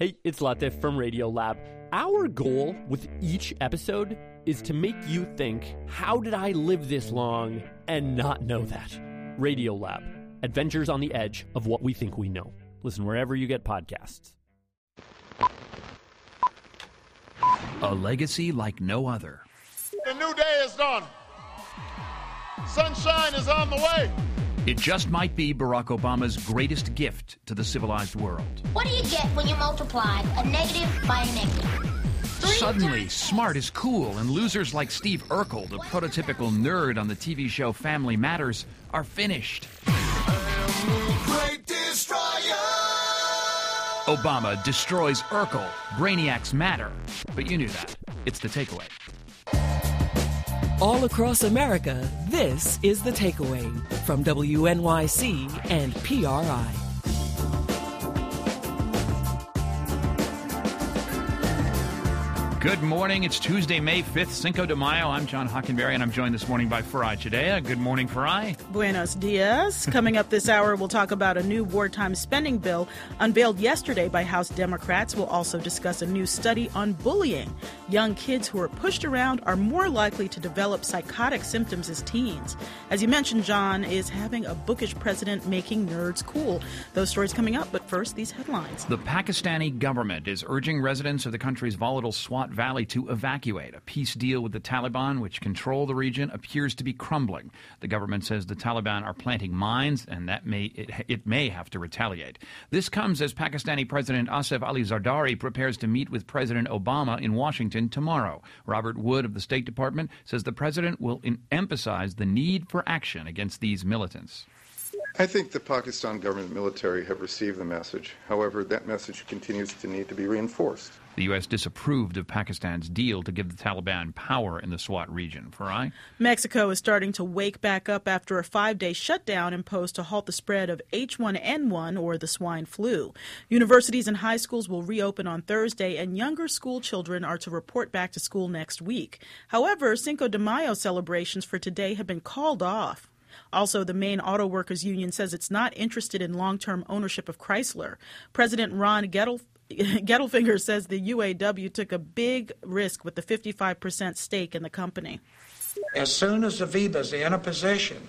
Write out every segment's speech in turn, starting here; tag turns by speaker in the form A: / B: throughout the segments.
A: Hey, it's Latif from Radiolab. Our goal with each episode is to make you think, how did I live this long and not know that? Radiolab, adventures on the edge of what we think we know. Listen wherever you get podcasts.
B: A legacy like no other.
C: The new day is done. Sunshine is on the way.
B: It just might be Barack Obama's greatest gift to the civilized world.
D: What do you get when you multiply a negative by a negative?
B: Suddenly, smart is cool, and losers like Steve Urkel, the prototypical nerd on the TV show Family Matters, are finished.
E: Great Destroyer!
B: Obama destroys Urkel. Brainiacs matter. But you knew that. It's The Takeaway.
F: All across America, this is The Takeaway from WNYC and PRI.
B: Good morning. It's Tuesday, May 5th, Cinco de Mayo. I'm John Hockenberry, and I'm joined this morning by Farai Chideya. Good morning, Farai.
G: Buenos dias. Coming up this hour, we'll talk about a new wartime spending bill unveiled yesterday by House Democrats. We'll also discuss a new study on bullying. Young kids who are pushed around are more likely to develop psychotic symptoms as teens. As you mentioned, John is having a bookish president making nerds cool. Those stories coming up, but first, these headlines.
B: The Pakistani government is urging residents of the country's volatile Swat Valley to evacuate. A peace deal with the Taliban, which control the region, appears to be crumbling. The government says the Taliban are planting mines, and that it may have to retaliate. This comes as Pakistani President Asif Ali Zardari prepares to meet with President Obama in Washington tomorrow. Robert Wood of the State Department says the president will emphasize the need for action against these militants.
H: I think the Pakistan government military have received the message. However, that message continues to need to be reinforced.
B: The U.S. disapproved of Pakistan's deal to give the Taliban power in the Swat region. Farai?
G: Mexico is starting to wake back up after a 5-day shutdown imposed to halt the spread of H1N1, or the swine flu. Universities and high schools will reopen on Thursday, and younger school children are to report back to school next week. However, Cinco de Mayo celebrations for today have been called off. Also, the main auto workers union says it's not interested in long-term ownership of Chrysler. President Ron Gettelfinger says the UAW took a big risk with the 55% stake in the company.
I: As soon as Aviva is in a position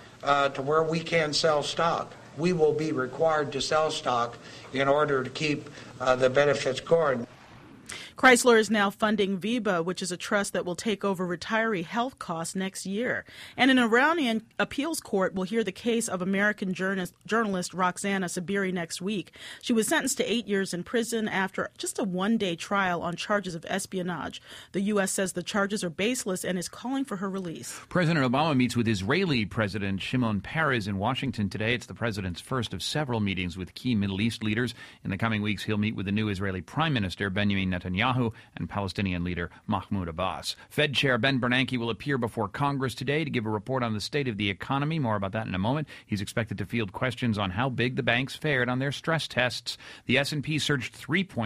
I: to where we can sell stock, we will be required to sell stock in order to keep the benefits going.
G: Chrysler is now funding VEBA, which is a trust that will take over retiree health costs next year. And an Iranian appeals court will hear the case of American journalist Roxana Sabiri next week. She was sentenced to 8 years in prison after just a one-day trial on charges of espionage. The U.S. says the charges are baseless and is calling for her release.
B: President Obama meets with Israeli President Shimon Peres in Washington today. It's the president's first of several meetings with key Middle East leaders. In the coming weeks, he'll meet with the new Israeli Prime Minister Benjamin Netanyahu and Palestinian leader Mahmoud Abbas. Fed Chair Ben Bernanke will appear before Congress today to give a report on the state of the economy. More about that in a moment. He's expected to field questions on how big the banks fared on their stress tests. The S&P surged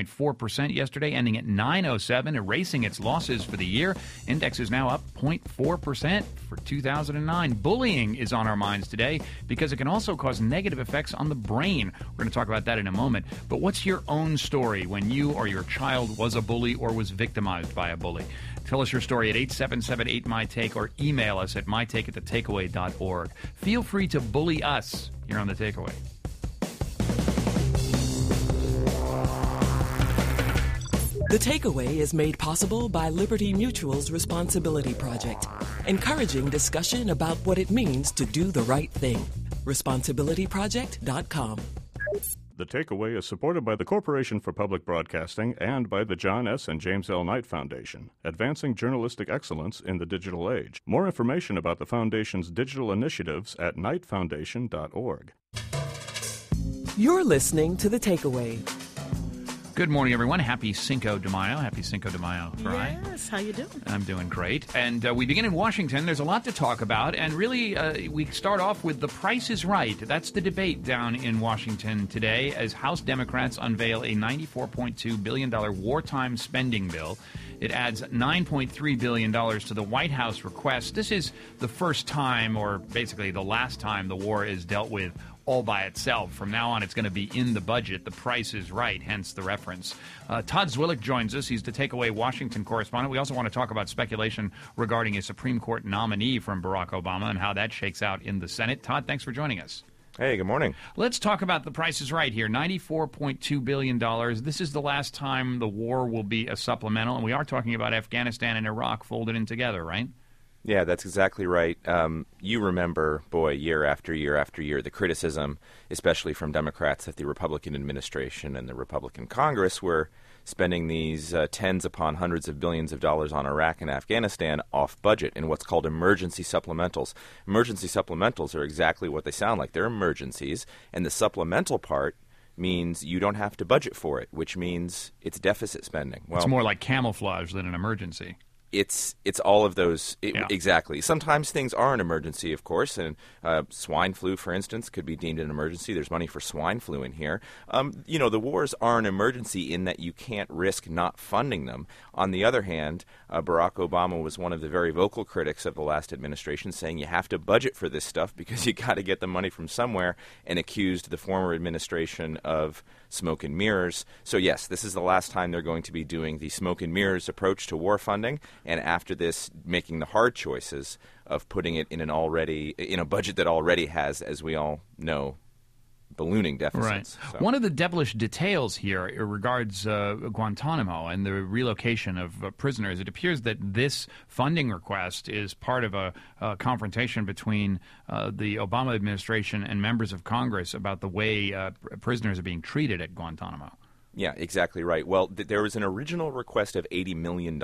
B: 3.4% yesterday, ending at 907, erasing its losses for the year. Index is now up 0.4% for 2009. Bullying is on our minds today because it can also cause negative effects on the brain. We're going to talk about that in a moment. But what's your own story when you or your child was a bully or was victimized by a bully? Tell us your story at 877-8MyTake or email us at mytake@thetakeaway.org. Feel free to bully us here on The Takeaway.
F: The Takeaway is made possible by Liberty Mutual's Responsibility Project, encouraging discussion about what it means to do the right thing. ResponsibilityProject.com.
J: The Takeaway is supported by the Corporation for Public Broadcasting and by the John S. and James L. Knight Foundation, advancing journalistic excellence in the digital age. More information about the Foundation's digital initiatives at knightfoundation.org.
F: You're listening to The Takeaway.
B: Good morning, everyone. Happy Cinco de Mayo. Happy Cinco de Mayo, Farai.
G: Yes, how you doing?
B: I'm doing great. And we begin in Washington. There's a lot to talk about. And really, we start off with The Price is Right. That's the debate down in Washington today as House Democrats unveil a $94.2 billion wartime spending bill. It adds $9.3 billion to the White House request. This is the first time, or basically the last time, the war is dealt with all by itself. From now on, it's going to be in the budget. The Price is Right, hence the reference. Todd Zwillich joins us. He's the Takeaway Washington correspondent. We also want to talk about speculation regarding a Supreme Court nominee from Barack Obama and how that shakes out in the Senate. Todd, thanks for joining us.
K: Hey, good morning.
B: Let's talk about The Price is Right here. $94.2 billion. This is the last time the war will be a supplemental, and we are talking about Afghanistan and Iraq folded in together, right?
K: Yeah, that's exactly right. You remember, year after year after year, the criticism, especially from Democrats, that the Republican administration and the Republican Congress were spending these tens upon hundreds of billions of dollars on Iraq and Afghanistan off budget in what's called emergency supplementals. Emergency supplementals are exactly what they sound like. They're emergencies, and the supplemental part means you don't have to budget for it, which means it's deficit spending.
B: Well, it's more like camouflage than an emergency.
K: It's all of those. Exactly. Sometimes things are an emergency, of course, and swine flu, for instance, could be deemed an emergency. There's money for swine flu in here. The wars are an emergency in that you can't risk not funding them. On the other hand, Barack Obama was one of the very vocal critics of the last administration, saying you have to budget for this stuff because you got to get the money from somewhere, and accused the former administration of smoke and mirrors. So yes, this is the last time they're going to be doing the smoke and mirrors approach to war funding, and after this, making the hard choices of putting it in a budget that already has, as we all know, ballooning deficits.
B: Right.
K: So.
B: One of the devilish details here regards Guantanamo and the relocation of prisoners. It appears that this funding request is part of a confrontation between the Obama administration and members of Congress about the way prisoners are being treated at Guantanamo.
K: Yeah, exactly right. Well, there was an original request of $80 million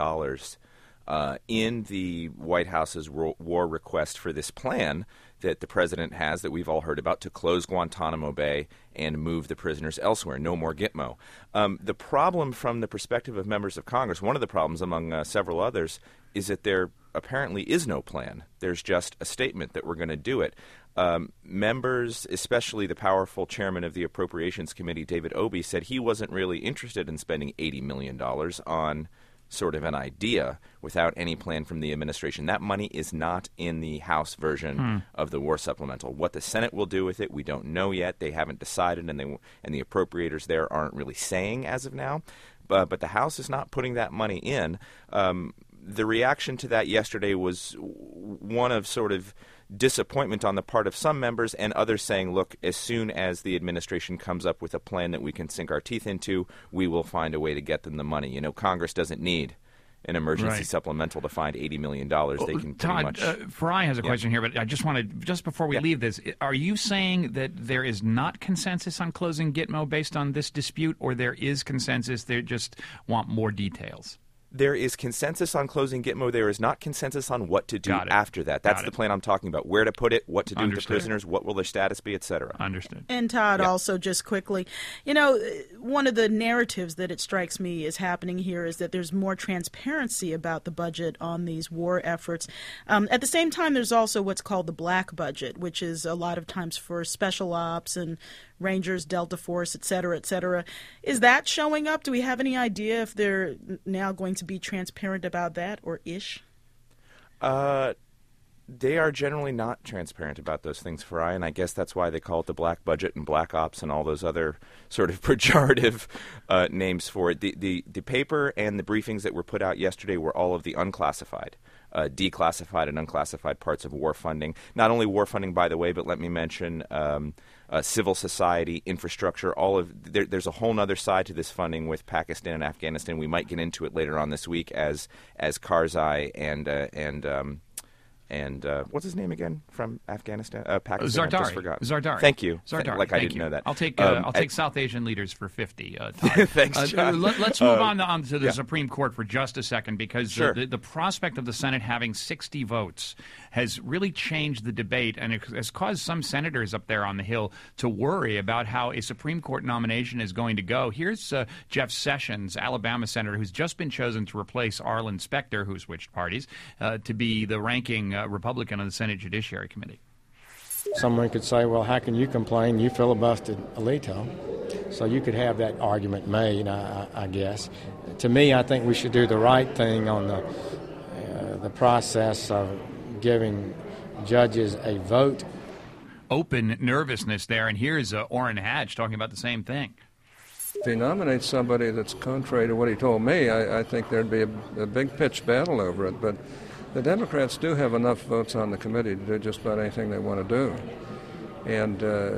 K: in the White House's war request for this plan that the president has, that we've all heard about, to close Guantanamo Bay and move the prisoners elsewhere. No more Gitmo. The problem from the perspective of members of Congress, one of the problems among several others, is that there apparently is no plan. There's just a statement that we're going to do it. Members, especially the powerful chairman of the Appropriations Committee, David Obey, said he wasn't really interested in spending $80 million on sort of an idea without any plan from the administration. That money is not in the House version of the war supplemental. What the Senate will do with it, we don't know yet. They haven't decided, and the appropriators there aren't really saying as of now. But the House is not putting that money in. The reaction to that yesterday was one of sort of disappointment on the part of some members, and others saying, look, as soon as the administration comes up with a plan that we can sink our teeth into, we will find a way to get them the money. Congress doesn't need an emergency supplemental to find $80 million. They can
B: Todd, Farai has a question here, but I just want to, just before we leave this, are you saying that there is not consensus on closing Gitmo based on this dispute, or there is consensus, they just want more details?
K: There is consensus on closing Gitmo. There is not consensus on what to do after that. That's the plan I'm talking about. Where to put it, what to do with the prisoners, what will their status be, etc.
B: Understood.
G: And Todd, also just quickly, one of the narratives that it strikes me is happening here is that there's more transparency about the budget on these war efforts. At the same time, there's also what's called the black budget, which is a lot of times for special ops and Rangers, Delta Force, et cetera, et cetera. Is that showing up? Do we have any idea if they're now going to be transparent about that, or ish?
K: They are generally not transparent about those things, Farai, and I guess that's why they call it the black budget and black ops and all those other sort of pejorative names for it. The paper and the briefings that were put out yesterday were all of the unclassified, declassified and unclassified parts of war funding. Not only war funding, by the way, but let me mention civil society, infrastructure, there's a whole other side to this funding with Pakistan and Afghanistan. We might get into it later on this week as Karzai and what's his name again from Afghanistan? Pakistan.
B: Zardari.
K: I've just forgotten.
B: Zardari.
K: Thank you.
B: Zardari.
K: I didn't know that.
B: I'll take South Asian leaders for 50.
K: Thanks, John.
B: Let's move on to the Supreme Court for just a second, because the prospect of the Senate having 60 votes has really changed the debate, and it has caused some senators up there on the Hill to worry about how a Supreme Court nomination is going to go. Here's Jeff Sessions, Alabama senator, who's just been chosen to replace Arlen Specter, who switched parties, to be the ranking Republican on the Senate Judiciary Committee.
L: Someone could say, well, how can you complain? You filibustered Alito. So you could have that argument made, I guess. To me, I think we should do the right thing on the process of giving judges a vote
B: open nervousness there. And here's Orrin Hatch talking about the same thing.
M: If he nominates somebody that's contrary to what he told me, I think there'd be a big pitched battle over it. But the Democrats do have enough votes on the committee to do just about anything they want to do. And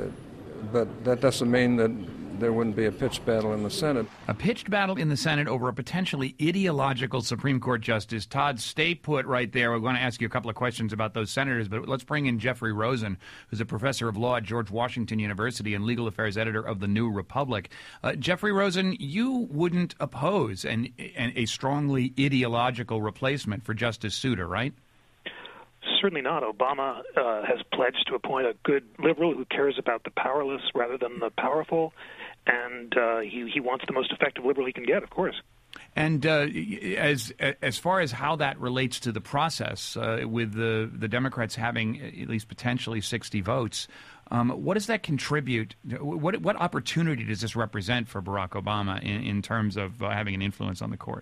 M: but that doesn't mean that there wouldn't be a pitched battle in the Senate.
B: A pitched battle in the Senate over a potentially ideological Supreme Court justice. Todd, stay put right there. We're going to ask you a couple of questions about those senators, but let's bring in Jeffrey Rosen, who's a professor of law at George Washington University and legal affairs editor of The New Republic. Jeffrey Rosen, you wouldn't oppose a strongly ideological replacement for Justice Souter, right?
N: Certainly not. Obama has pledged to appoint a good liberal who cares about the powerless rather than the powerful, and he wants the most effective liberal he can get, of course.
B: And as far as how that relates to the process, with the Democrats having at least potentially 60 votes, what does that contribute? What opportunity does this represent for Barack Obama in terms of having an influence on the court?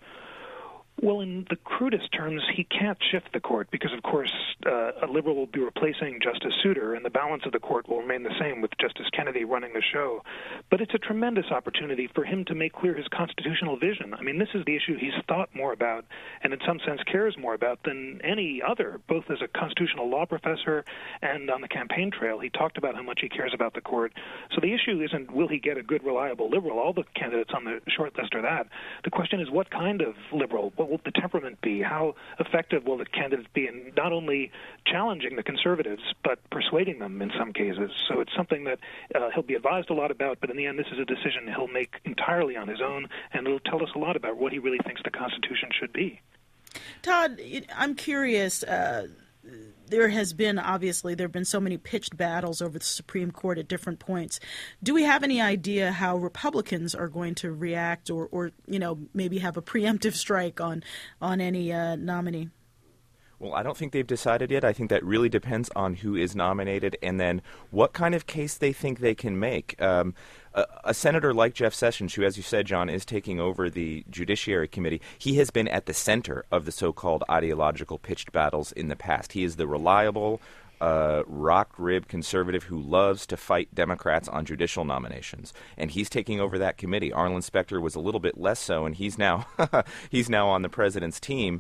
N: Well, in the crudest terms, he can't shift the court because, of course, a liberal will be replacing Justice Souter, and the balance of the court will remain the same with Justice Kennedy running the show. But it's a tremendous opportunity for him to make clear his constitutional vision. I mean, this is the issue he's thought more about and in some sense cares more about than any other, both as a constitutional law professor and on the campaign trail. He talked about how much he cares about the court. So the issue isn't will he get a good, reliable liberal. All the candidates on the short list are that. The question is what kind of liberal? What will the temperament be? How effective will the candidate be in not only challenging the conservatives, but persuading them in some cases? So it's something that he'll be advised a lot about, but in the end, this is a decision he'll make entirely on his own, and it'll tell us a lot about what he really thinks the Constitution should be.
G: Todd, I'm curious. There have been so many pitched battles over the Supreme Court at different points. Do we have any idea how Republicans are going to react or maybe have a preemptive strike on any nominee?
K: Well, I don't think they've decided yet. I think that really depends on who is nominated and then what kind of case they think they can make. A senator like Jeff Sessions, who, as you said, John, is taking over the Judiciary Committee, he has been at the center of the so-called ideological pitched battles in the past. He is the reliable, rock-ribbed conservative who loves to fight Democrats on judicial nominations, and he's taking over that committee. Arlen Specter was a little bit less so, and he's now on the president's team.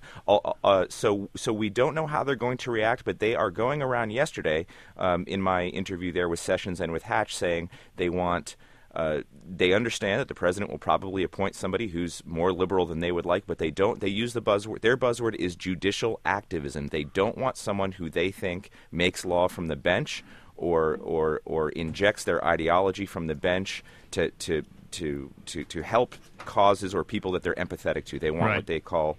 K: So we don't know how they're going to react, but they are going around yesterday in my interview there with Sessions and with Hatch saying they want. They understand that the president will probably appoint somebody who's more liberal than they would like, but they don't. They use the buzzword. Their buzzword is judicial activism. They don't want someone who they think makes law from the bench or injects their ideology from the bench to help causes or people that they're empathetic to. They want what they call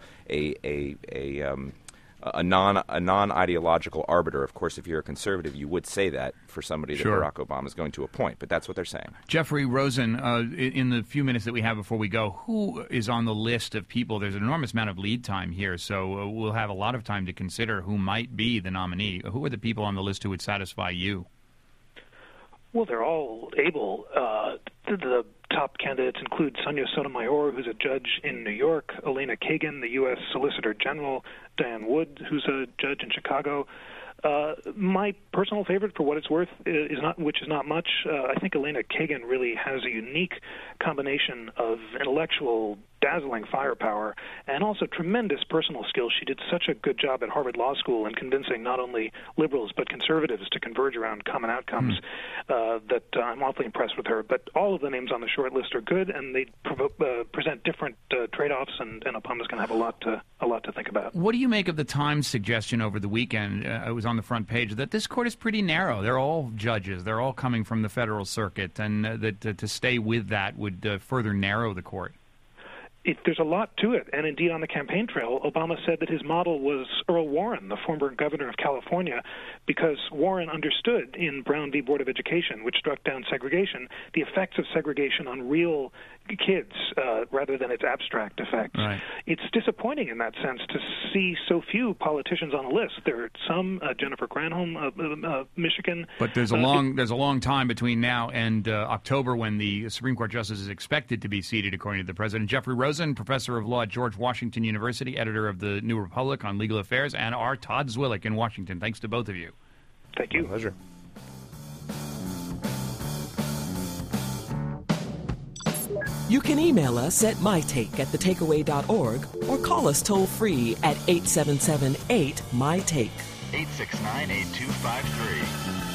K: a non-ideological arbiter. Of course, if you're a conservative, you would say that for somebody that Barack Obama is going to appoint, but that's what they're saying.
B: Jeffrey Rosen, in the few minutes that we have before we go, who is on the list of people? There's an enormous amount of lead time here, so we'll have a lot of time to consider who might be the nominee. Who are the people on the list who would satisfy you?
N: Well, they're all able. The top candidates include Sonia Sotomayor, who's a judge in New York, Elena Kagan, the U.S. Solicitor General, Diane Wood, who's a judge in Chicago. My personal favorite, for what it's worth, which is not much. I think Elena Kagan really has a unique combination of intellectual, dazzling firepower and also tremendous personal skills. She did such a good job at Harvard Law School in convincing not only liberals but conservatives to converge around common outcomes that I'm awfully impressed with her. But all of the names on the short list are good, and they present different trade-offs, and Obama's going to have a lot to think about.
B: What do you make of the Times suggestion over the weekend? It was on the front page that this court is pretty narrow. They're all judges. They're all coming from the federal circuit, and that to stay with that would further narrow the court.
N: There's a lot to it, and indeed on the campaign trail, Obama said that his model was Earl Warren, the former governor of California, because Warren understood in Brown v. Board of Education, which struck down segregation, the effects of segregation on real kids rather than its abstract effects.
B: Right.
N: It's disappointing in that sense to see so few politicians on the list. There are some, Jennifer Granholm of Michigan.
B: But there's a long time between now and October when the Supreme Court justice is expected to be seated, according to the president. Jeffrey Rosen, professor of law at George Washington University, editor of The New Republic on legal affairs, and our Todd Zwillich in Washington. Thanks to both of you.
N: Thank you.
K: My pleasure.
F: You can email us at mytake@thetakeaway.org or call us toll-free at 877-8-MY-TAKE.
O: 869-8253.